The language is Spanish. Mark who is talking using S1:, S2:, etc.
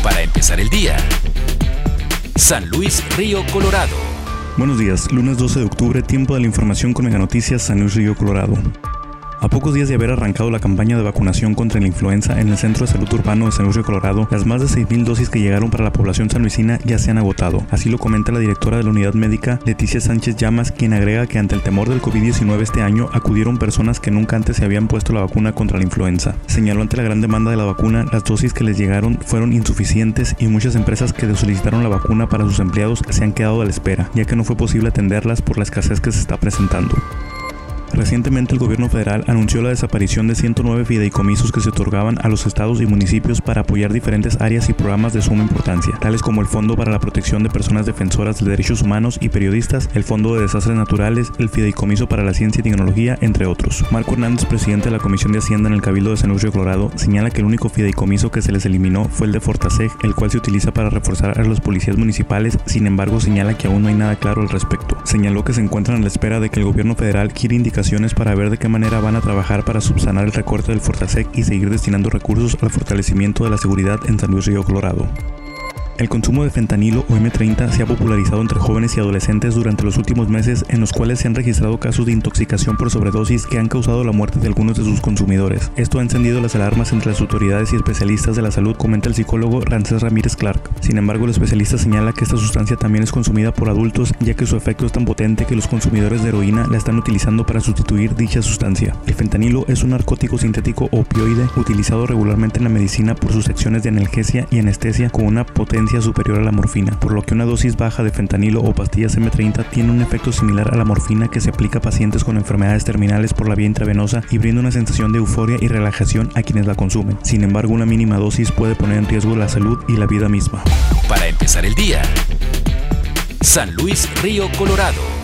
S1: Para empezar el día. San Luis Río Colorado.
S2: Buenos días, lunes 12 de octubre, tiempo de la información con Mega Noticias San Luis Río Colorado. A pocos días de haber arrancado la campaña de vacunación contra la influenza en el Centro de Salud Urbano de San Luis Río Colorado, las más de 6,000 dosis que llegaron para la población sanluisina ya se han agotado. Así lo comenta la directora de la unidad médica, Leticia Sánchez Llamas, quien agrega que ante el temor del COVID-19 este año acudieron personas que nunca antes se habían puesto la vacuna contra la influenza. Señaló ante la gran demanda de la vacuna, las dosis que les llegaron fueron insuficientes y muchas empresas que solicitaron la vacuna para sus empleados se han quedado a la espera, ya que no fue posible atenderlas por la escasez que se está presentando. Recientemente el gobierno federal anunció la desaparición de 109 fideicomisos que se otorgaban a los estados y municipios para apoyar diferentes áreas y programas de suma importancia, tales como el Fondo para la Protección de Personas Defensoras de Derechos Humanos y Periodistas, el Fondo de Desastres Naturales, el Fideicomiso para la Ciencia y Tecnología, entre otros. Marco Hernández, presidente de la Comisión de Hacienda en el Cabildo de San Luis Río Colorado, señala que el único fideicomiso que se les eliminó fue el de Fortaseg, el cual se utiliza para reforzar a los policías municipales. Sin embargo, señala que aún no hay nada claro al respecto. Señaló que se encuentran a la espera de que el gobierno federal quiera indicaciones para ver de qué manera van a trabajar para subsanar el recorte del Fortaseg y seguir destinando recursos al fortalecimiento de la seguridad en San Luis Río Colorado. El consumo de fentanilo o M30 se ha popularizado entre jóvenes y adolescentes durante los últimos meses, en los cuales se han registrado casos de intoxicación por sobredosis que han causado la muerte de algunos de sus consumidores. Esto ha encendido las alarmas entre las autoridades y especialistas de la salud, comenta el psicólogo Rancés Ramírez Clark. Sin embargo, el especialista señala que esta sustancia también es consumida por adultos, ya que su efecto es tan potente que los consumidores de heroína la están utilizando para sustituir dicha sustancia. El fentanilo es un narcótico sintético opioide utilizado regularmente en la medicina por sus acciones de analgesia y anestesia con una potencia superior a la morfina, por lo que una dosis baja de fentanilo o pastillas M30 tiene un efecto similar a la morfina que se aplica a pacientes con enfermedades terminales por la vía intravenosa y brinda una sensación de euforia y relajación a quienes la consumen. Sin embargo, una mínima dosis puede poner en riesgo la salud y la vida misma.
S1: Para empezar el día. San Luis Río Colorado.